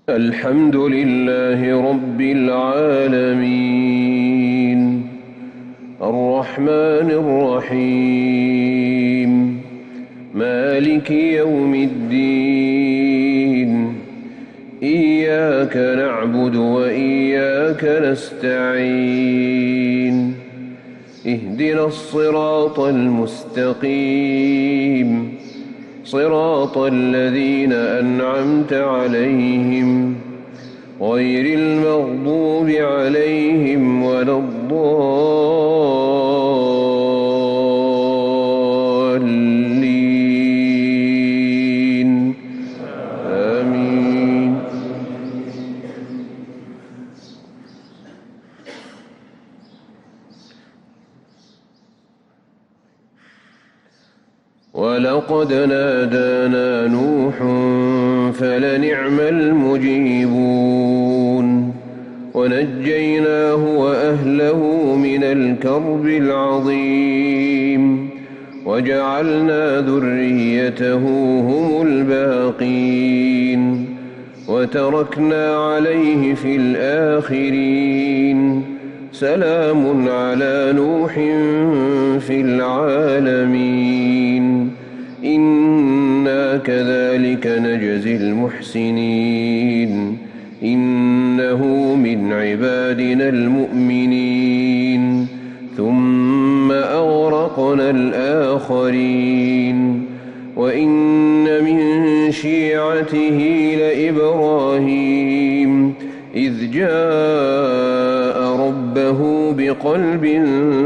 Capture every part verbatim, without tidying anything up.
الحمد لله رب العالمين الرحمن الرحيم مالك يوم الدين إياك نعبد وإياك نستعين اهدنا الصراط المستقيم صراط الذين أنعمت عليهم غير المغضوب عليهم ولا الضالين آمين. ولقد نادانا نوح فلنعم المجيبون ونجيناه وأهله من الكرب العظيم وجعلنا ذريته هم الباقين وتركنا عليه في الآخرين سلام على نوح في العالمين إنا كذلك نجزي المحسنين إنه من عبادنا المؤمنين ثم أغرقنا الآخرين وإن من شيعته لإبراهيم إذ جاء ربه بقلب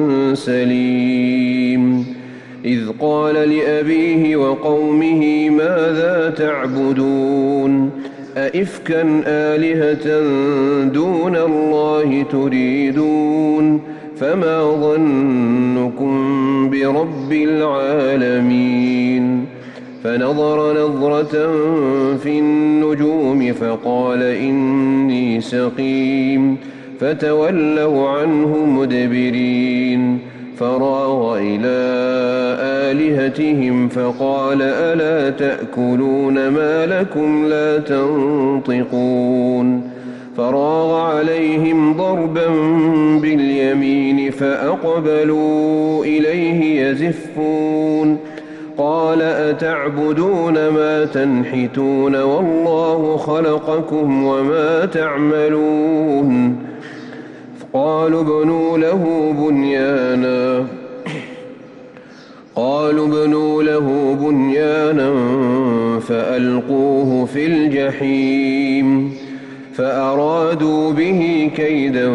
سليم إذ قال لأبيه وقومه ماذا تعبدون أئفكا آلهة دون الله تريدون فما ظنكم برب العالمين فنظر نظرة في النجوم فقال إني سقيم فتولوا عنه مدبرين فراغ إلى آلهتهم فقال ألا تأكلون ما لكم لا تنطقون فراغ عليهم ضربا باليمين فأقبلوا إليه يزفون قال أتعبدون ما تنحتون والله خلقكم وما تعملون قالوا ابنوا له بنيانا قالوا ابنوا له بنيانا فألقوه في الجحيم فأرادوا به كيدا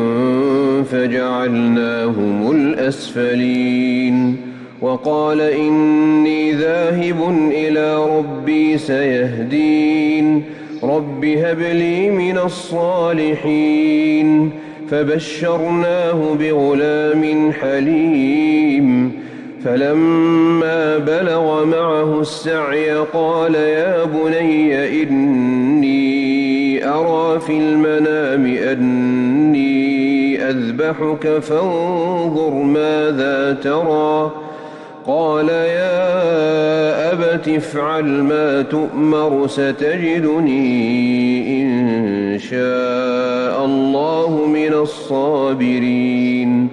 فجعلناهم الأسفلين وقال إني ذاهب إلى ربي سيهدين رب هب لي من الصالحين فبشرناه بغلام حليم فلما بلغ معه السعي قال يا بني إني أرى في المنام أني أذبحك فانظر ماذا ترى قال يا أبت افعل ما تؤمر ستجدني إن شاء الله من الصابرين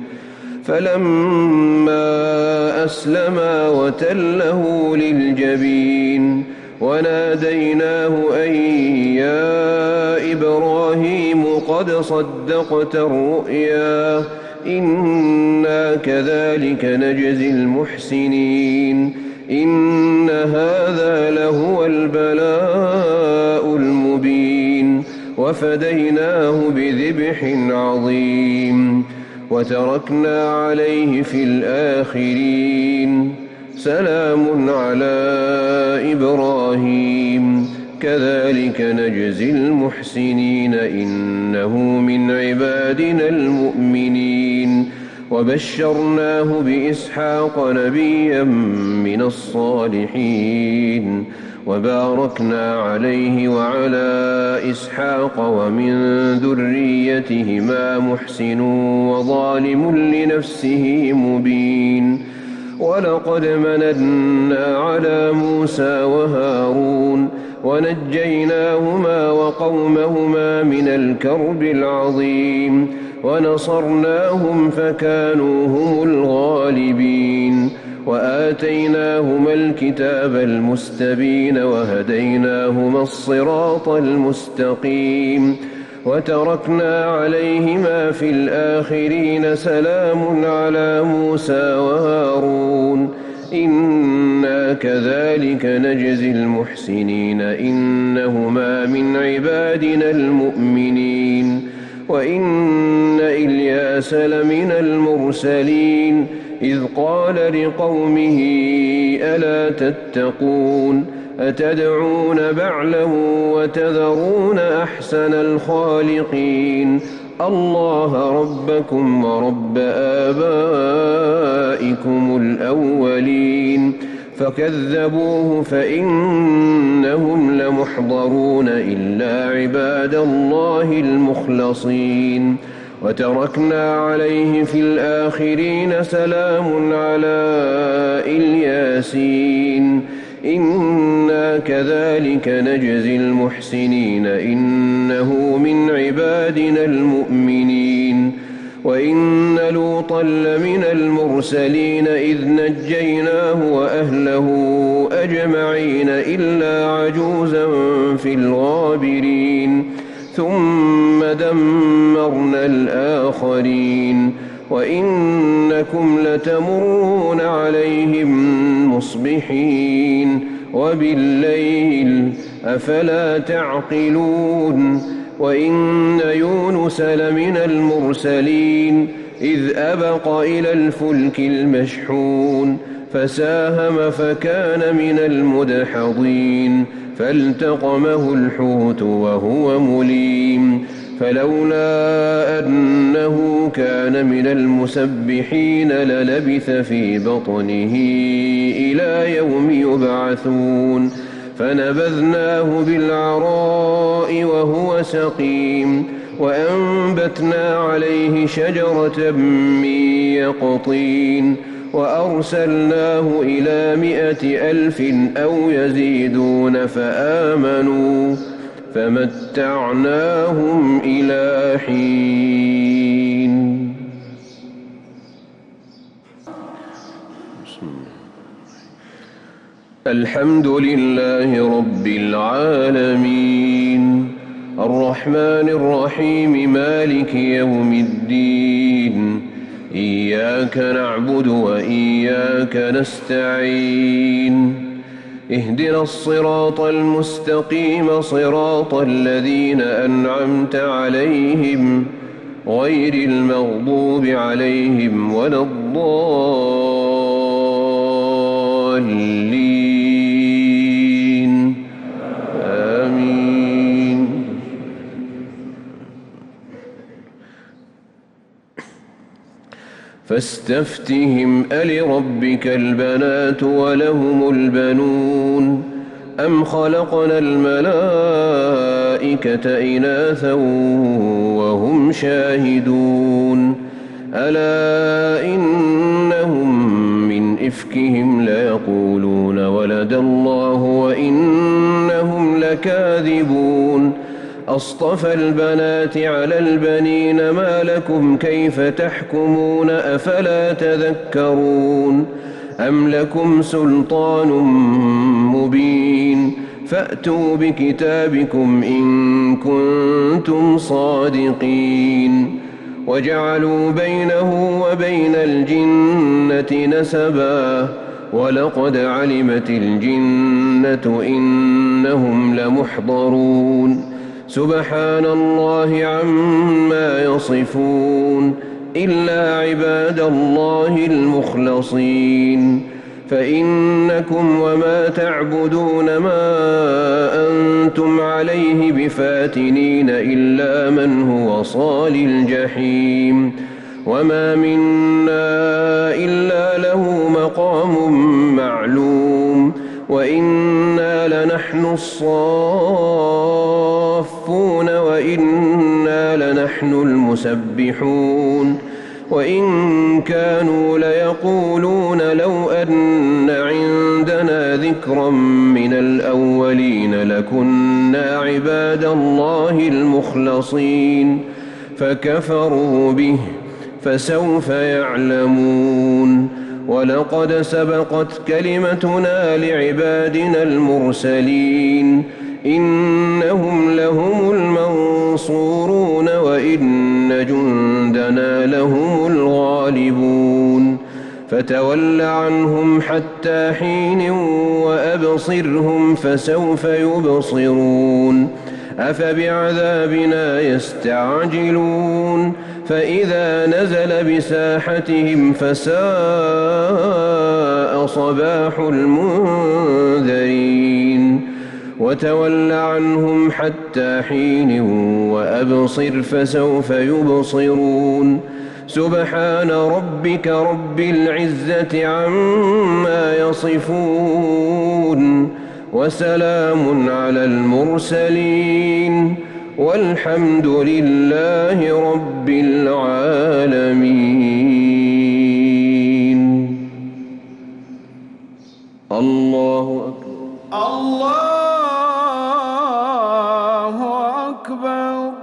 فلما أسلما وتله للجبين وناديناه أن يا إبراهيم قد صدقت الرؤيا إنا كذلك نجزي المحسنين إن هذا لهو البلاء المبين وفديناه بذبح عظيم وتركنا عليه في الآخرين سلام على إبراهيم كذلك نجزي المحسنين إنه من عبادنا المؤمنين وبشرناه بإسحاق نبيا من الصالحين وباركنا عليه وعلى إسحاق ومن ذريتهما محسن وظالم لنفسه مبين ولقد مننا على موسى وهارون ونجيناهما وقومهما من الكرب العظيم ونصرناهم فكانوا هم الغالبين وآتيناهما الكتاب المستبين وهديناهما الصراط المستقيم وتركنا عليهما في الآخرين سلام على موسى وهارون إنا كذلك نجزي المحسنين إنهما من عبادنا المؤمنين وإن إلياس لمن المرسلين إذ قال لقومه ألا تتقون أتدعون بعلا وتذرون أحسن الخالقين الله ربكم ورب آبائكم الأولين فكذبوه فإنهم لمحضرون إلا عباد الله المخلصين وتركنا عليه في الآخرين سلام على الياسين إنا كذلك نجزي المحسنين إنه من عبادنا المؤمنين وإن لوطا لمن المرسلين إذ نجيناه وأهله أجمعين إلا عجوزا في الغابرين ثم دمرنا الآخرين وإنكم لتمرون عليهم مصبحين وبالليل أفلا تعقلون وإن يونس لمن المرسلين إذ أبق إلى الفلك المشحون فساهم فكان من المدحضين فالتقمه الحوت وهو مليم فلولا أنه كان من المسبحين للبث في بطنه إلى يوم يبعثون فنبذناه بالعراء وهو سقيم وأنبتنا عليه شجرة من يقطين وأرسلناه إلى مائة ألف أو يزيدون فآمنوا فمتعناهم إلى حين. الحمد لله رب العالمين الرحمن الرحيم مالك يوم الدين إياك نعبد وإياك نستعين اهدنا الصراط المستقيم صراط الذين أنعمت عليهم غير المغضوب عليهم ولا الضالين آمين. فاستفتهم ألربك البنات ولهم البنون أم خلقنا الملائكة إناثا وهم شاهدون ألا إنهم من إفكهم ليقولون ولد الله وإنهم لكاذبون أصطفى البنات على البنين ما لكم كيف تحكمون أفلا تذكرون أم لكم سلطان مبين فأتوا بكتابكم إن كنتم صادقين وجعلوا بينه وبين الجنة نسبا ولقد علمت الجنة إنهم لمحضرون سبحان الله عما يصفون إلا عباد الله المخلصين فإنكم وما تعبدون ما أنتم عليه بفاتنين إلا من هو صال الجحيم وما منا إلا له مقام معلوم وإنا لنحن الصافون وإنا لنحن المسبحون وإن كانوا ليقولون لو أن عندنا ذكر ذكرا من الأولين لكنا عباد الله المخلصين فكفروا به فسوف يعلمون ولقد سبقت كلمتنا لعبادنا المرسلين إنهم لهم المنصورون وإن جندنا لهم الغالبون فتول عنهم حتى حين وأبصرهم فسوف يبصرون أفبعذابنا يستعجلون فإذا نزل بساحتهم فساء صباح المنذرين وتول عنهم حتى حين وأبصر فسوف يبصرون سبحان ربك رب العزة عما يصفون وسلام على المرسلين والحمد لله رب العالمين. الله أكبر. الله أكبر.